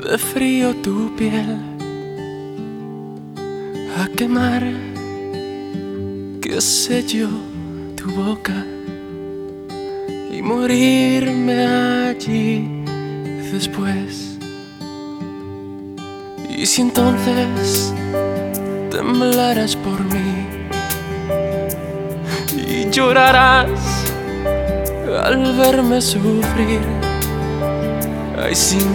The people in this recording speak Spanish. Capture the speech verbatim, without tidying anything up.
de frío tu piel, a quemar, qué sé yo, tu boca, y morirme allí después. Y si entonces temblarás por mí y llorarás al verme sufrir, ay, si